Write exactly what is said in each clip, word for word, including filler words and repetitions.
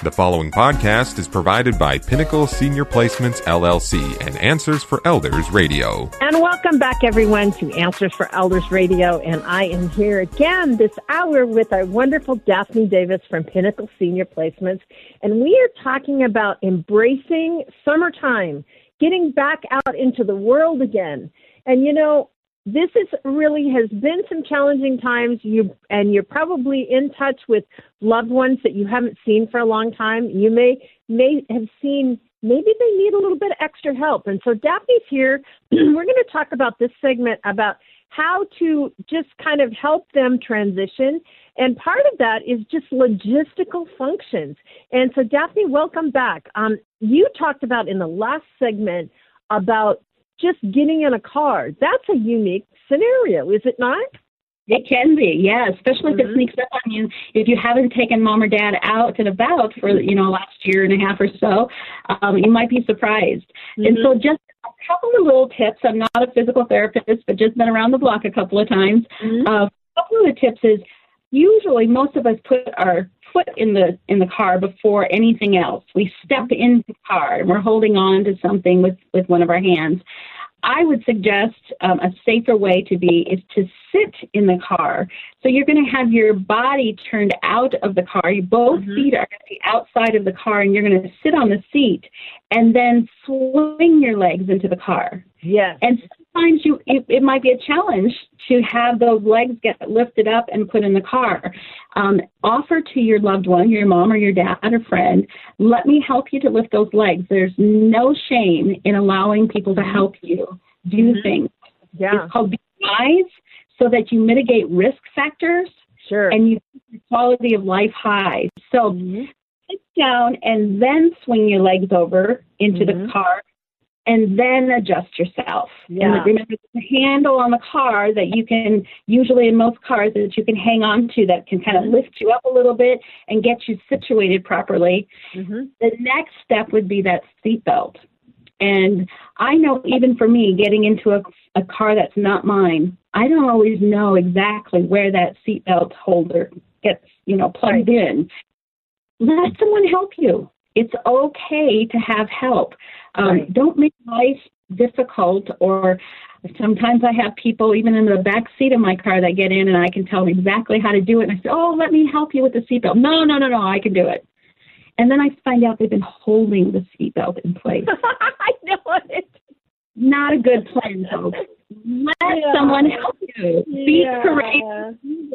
The following podcast is provided by Pinnacle Senior Placements, L L C and Answers for Elders Radio. And welcome back, everyone, to Answers for Elders Radio. And I am here again this hour with our wonderful Daphne Davis from Pinnacle Senior Placements. And we are talking about embracing summertime, getting back out into the world again. And, you know, this is really has been some challenging times. You and you're probably in touch with loved ones that you haven't seen for a long time. You may may have seen maybe they need a little bit of extra help. And so Daphne's here. We're going to talk about this segment about how to just kind of help them transition. And part of that is just logistical functions. And so Daphne, welcome back. Um, you talked about in the last segment about just getting in a car. That's a unique scenario, is it not? It can be, yeah, especially mm-hmm. if it sneaks up on you. If you haven't taken mom or dad out and about for, you know, last year and a half or so, um, you might be surprised. Mm-hmm. And so just a couple of little tips. I'm not a physical therapist, but just been around the block a couple of times. Mm-hmm. Uh, a couple of the tips is usually most of us put our foot in the in the car before anything else. We step into the car and we're holding on to something with, with one of our hands. I would suggest um, a safer way to be is to sit in the car. So you're going to have your body turned out of the car. You, both mm-hmm. feet are going to be outside of the car, and you're going to sit on the seat and then swing your legs into the car. Yes. And sometimes you it, it might be a challenge to have those legs get lifted up and put in the car. Um, offer to your loved one, your mom or your dad or friend, let me help you to lift those legs. There's no shame in allowing people to help you do mm-hmm. things. Yeah. It's called Be Wise, so that you mitigate risk factors sure. and you keep your quality of life high. So mm-hmm. sit down and then swing your legs over into mm-hmm. the car. And then adjust yourself. Yeah. And remember the handle on the car that you can, usually in most cars, that you can hang on to that can kind of lift you up a little bit and get you situated properly. Mm-hmm. The next step would be that seatbelt. And I know even for me, getting into a, a car that's not mine, I don't always know exactly where that seatbelt holder gets, you know, plugged right. in. Let someone help you. It's okay to have help. Um, right. Don't make life difficult, or sometimes I have people even in the back seat of my car that get in and I can tell them exactly how to do it. And I say, oh, let me help you with the seatbelt. No, no, no, no, I can do it. And then I find out they've been holding the seatbelt in place. I know it. Not a good plan, folks. Let yeah. someone help you. Be yeah. courageous, be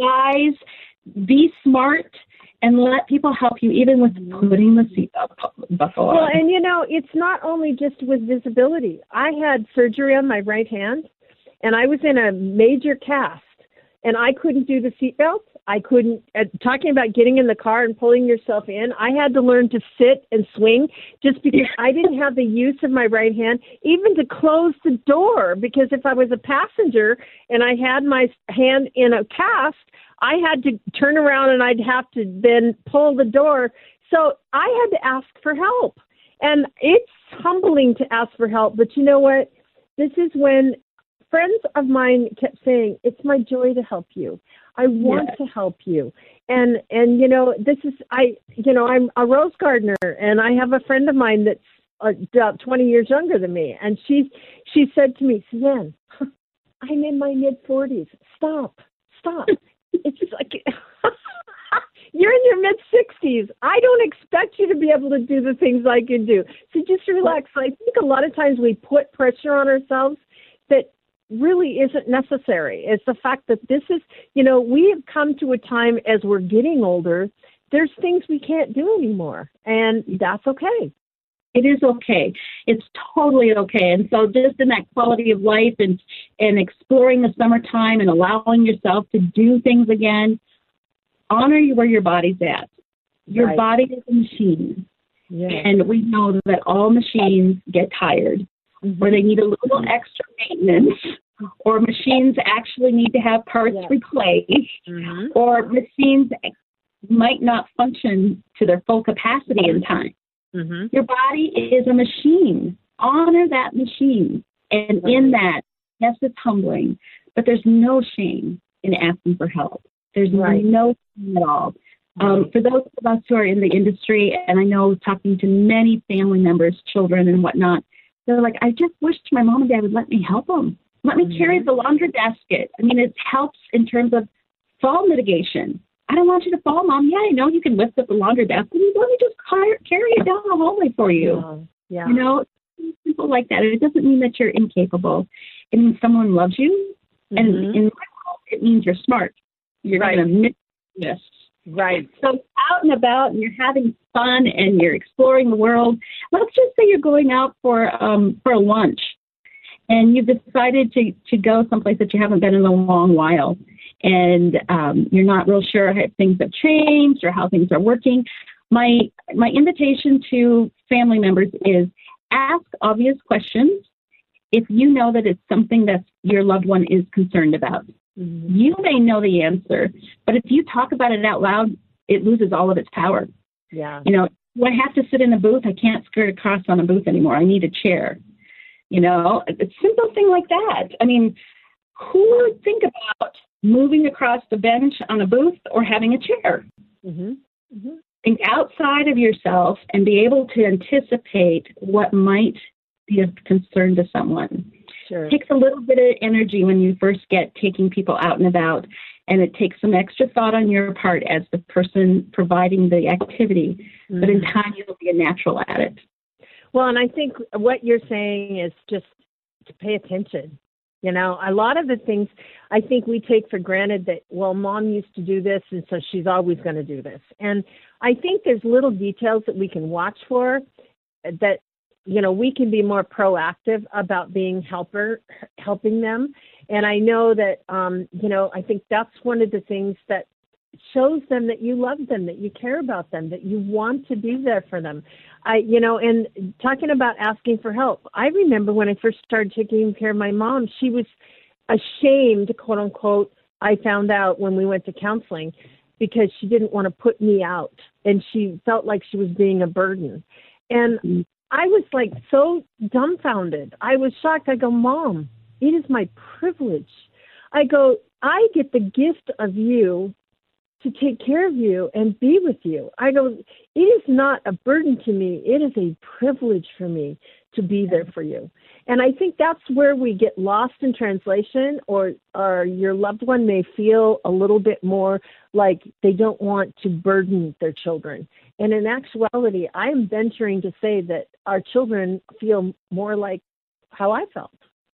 wise, be smart, and let people help you, even with putting the seatbelt buckle on. Well, and you know, it's not only just with visibility. I had surgery on my right hand, and I was in a major cast, and I couldn't do the seatbelt. I couldn't, uh, talking about getting in the car and pulling yourself in, I had to learn to sit and swing just because I didn't have the use of my right hand, even to close the door, because if I was a passenger and I had my hand in a cast, I had to turn around and I'd have to then pull the door. So I had to ask for help. And it's humbling to ask for help. But you know what? This is when friends of mine kept saying, it's my joy to help you. I want yes. to help you. And, and, you know, this is, I, you know, I'm a rose gardener, and I have a friend of mine that's about twenty years younger than me. And she, she said to me, Suzanne, I'm in my mid forties. Stop, stop. It's like, you're in your mid-sixties. I don't expect you to be able to do the things I can do. So just relax. I think a lot of times we put pressure on ourselves that really isn't necessary. It's the fact that this is, you know, we have come to a time as we're getting older, there's things we can't do anymore, and that's okay. It is okay. It's totally okay. And so just in that quality of life and, and exploring the summertime and allowing yourself to do things again, honor where your body's at. Your right. body is a machine. Yeah. And we know that all machines get tired, mm-hmm. or they need a little extra maintenance, or machines actually need to have parts yes. replaced, mm-hmm. or machines might not function to their full capacity in time. Mm-hmm. Your body is a machine. Honor that machine. And right. in that, yes, it's humbling, but there's no shame in asking for help. There's right. no shame at all. Um, for those of us who are in the industry, and I know talking to many family members, children and whatnot, they're like, I just wished my mom and dad would let me help them. Let me mm-hmm. carry the laundry basket. I mean, it helps in terms of fall mitigation. I don't want you to fall, Mom. Yeah, I know you can lift up the laundry basket. Let me just carry it down the hallway for you. Yeah. You know, simple like that. It doesn't mean that you're incapable. It means someone loves you. Mm-hmm. And in my world, it means you're smart. You're right. going to miss this. Right. So out and about and you're having fun and you're exploring the world. Let's just say you're going out for um, for lunch and you've decided to, to go someplace that you haven't been in a long while. And um, you're not real sure if things have changed or how things are working. My my invitation to family members is ask obvious questions if you know that it's something that your loved one is concerned about. Mm-hmm. You may know the answer, but if you talk about it out loud, it loses all of its power. Yeah. You know, do I have to sit in a booth? I can't skirt across on a booth anymore. I need a chair. You know, a simple thing like that. I mean, who would think about moving across the bench on a booth or having a chair? Mm-hmm. Mm-hmm. Think outside of yourself and be able to anticipate what might be of concern to someone. Sure. It takes a little bit of energy when you first get taking people out and about, and it takes some extra thought on your part as the person providing the activity, mm-hmm. but in time you'll be a natural at it. Well, and I think what you're saying is just to pay attention. You know, a lot of the things I think we take for granted that, well, Mom used to do this, and so she's always going to do this. And I think there's little details that we can watch for that, you know, we can be more proactive about being helper, helping them. And I know that, um, you know, I think that's one of the things that shows them that you love them, that you care about them, that you want to be there for them. I, you know, and talking about asking for help, I remember when I first started taking care of my mom, she was ashamed, quote unquote, I found out when we went to counseling, because she didn't want to put me out and she felt like she was being a burden. And mm-hmm. I was like so dumbfounded. I was shocked. I go, Mom, it is my privilege. I go, I get the gift of you to take care of you and be with you. I go, it is not a burden to me. It is a privilege for me to be there for you. And I think that's where we get lost in translation, or, or your loved one may feel a little bit more like they don't want to burden their children. And in actuality, I am venturing to say that our children feel more like how I felt.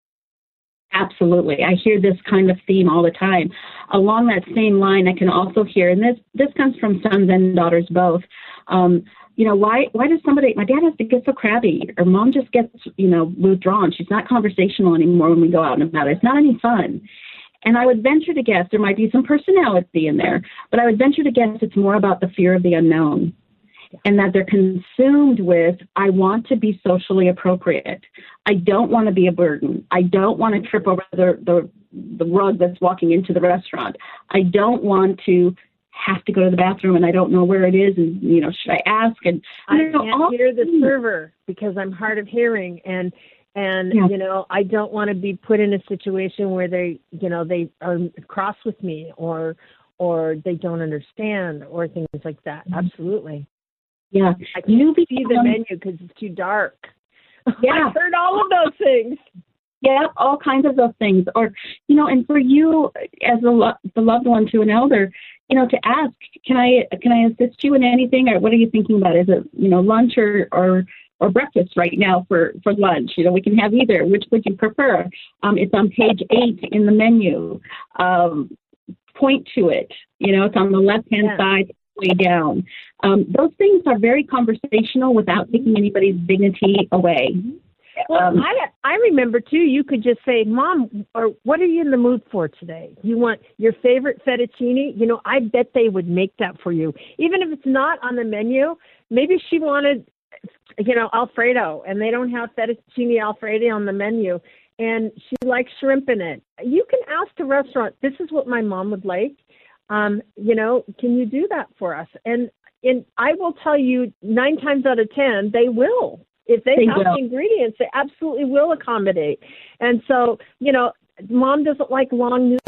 Absolutely. I hear this kind of theme all the time. Along that same line, I can also hear, and this, this comes from sons and daughters both, um, you know, why why does somebody, my dad has to get so crabby, or Mom just gets, you know, withdrawn. She's not conversational anymore when we go out and about. It's not any fun. And I would venture to guess there might be some personality in there, but I would venture to guess it's more about the fear of the unknown. And that they're consumed with, I want to be socially appropriate. I don't want to be a burden. I don't want to trip over the, the the rug that's walking into the restaurant. I don't want to have to go to the bathroom and I don't know where it is. And, you know, should I ask? And I you know, can't all hear the things. server because I'm hard of hearing. And, and yeah. you know, I don't want to be put in a situation where they, you know, they are cross with me or or they don't understand or things like that. Mm-hmm. Absolutely. Yeah, I can't you see the menu because it's too dark. Yeah, I've heard all of those things. Yeah, all kinds of those things. Or, you know, and for you as a lo- the loved one to an elder, you know, to ask, can I can I assist you in anything, or what are you thinking about? Is it, you know, lunch or or, or breakfast right now for, for lunch? You know, we can have either. Which would you prefer? Um, it's on page eight in the menu. Um, point to it. You know, it's on the left hand yeah. side. Way down. Um, those things are very conversational without taking anybody's dignity away. Well, um, I I remember too. You could just say, "Mom," or "What are you in the mood for today? You want your favorite fettuccine?" You know, I bet they would make that for you, even if it's not on the menu. Maybe she wanted, you know, Alfredo, and they don't have fettuccine Alfredo on the menu, and she likes shrimp in it. You can ask the restaurant, "This is what my mom would like. Um, you know, can you do that for us?" And and I will tell you, nine times out of ten, they will. If they, they have will. the ingredients, they absolutely will accommodate. And so, you know, Mom doesn't like long noodles.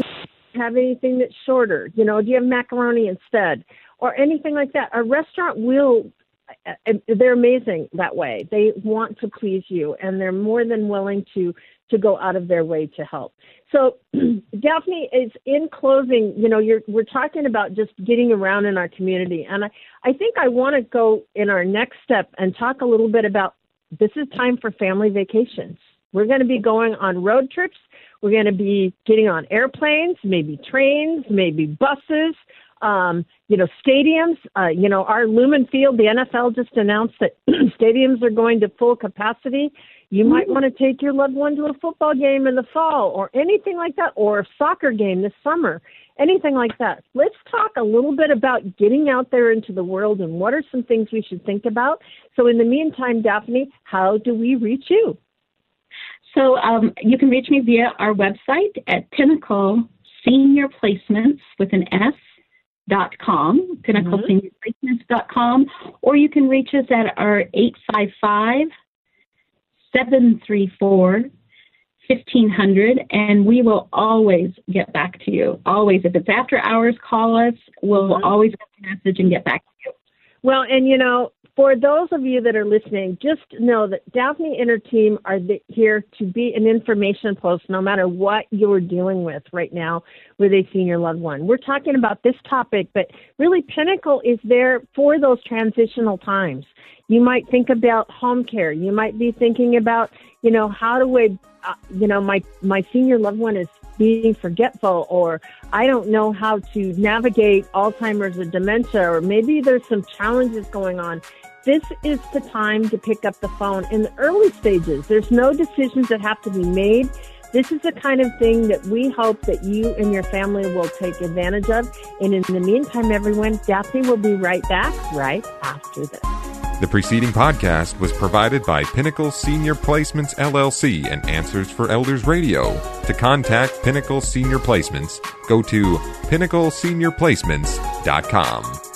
have anything that's shorter? You know, do you have macaroni instead? Or anything like that. A restaurant will, they're amazing that way. They want to please you, and they're more than willing to, to go out of their way to help. So, Daphne, is in closing, you know, you're, we're talking about just getting around in our community. And I, I think I want to go in our next step and talk a little bit about this is time for family vacations. We're going to be going on road trips. We're going to be getting on airplanes, maybe trains, maybe buses. Um, you know, stadiums, uh, you know, our Lumen Field, the N F L just announced that stadiums are going to full capacity. You might want to take your loved one to a football game in the fall or anything like that, or a soccer game this summer, anything like that. Let's talk a little bit about getting out there into the world and what are some things we should think about. So in the meantime, Daphne, how do we reach you? So um, you can reach me via our website at Pinnacle Senior Placements with an S. dot com, pinnacle senior placements dot com, or you can reach us at our eight five five, seven three four, fifteen hundred, and we will always get back to you. Always. If it's after hours, call us. We'll mm-hmm. always get the message and get back to you. Well, and you know, for those of you that are listening, just know that Daphne and her team are the, here to be an information post no matter what you're dealing with right now with a senior loved one. We're talking about this topic, but really Pinnacle is there for those transitional times. You might think about home care. You might be thinking about, you know, how do I, uh, you know, my, my senior loved one is being forgetful, or I don't know how to navigate Alzheimer's or dementia, or maybe there's some challenges going on. This is the time to pick up the phone in the early stages. There's no decisions that have to be made. This is the kind of thing that we hope that you and your family will take advantage of. And in the meantime, everyone, Daphne will be right back right after this. The preceding podcast was provided by Pinnacle Senior Placements, L L C and Answers for Elders Radio. To contact Pinnacle Senior Placements, go to pinnacle senior placements dot com.